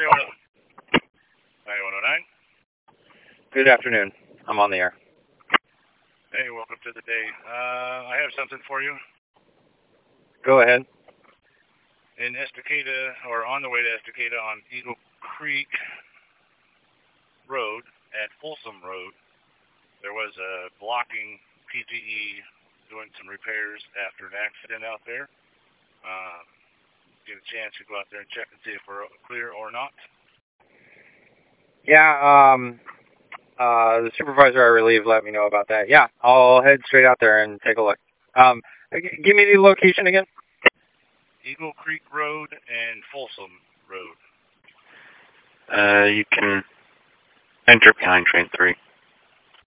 9109. Good afternoon. I'm on the air. Hey, welcome to the day. I have something for you. Go ahead. In Estacada, or on the way to Estacada on Eagle Creek Road at Folsom Road, there was a blocking PGE doing some repairs after an accident out there. Get a chance to go out there and check and see if we're clear or not. Yeah, the supervisor I relieved let me know about that. Yeah, I'll head straight out there and take a look. Give me the location again. Eagle Creek Road and Folsom Road. You can enter behind train 3.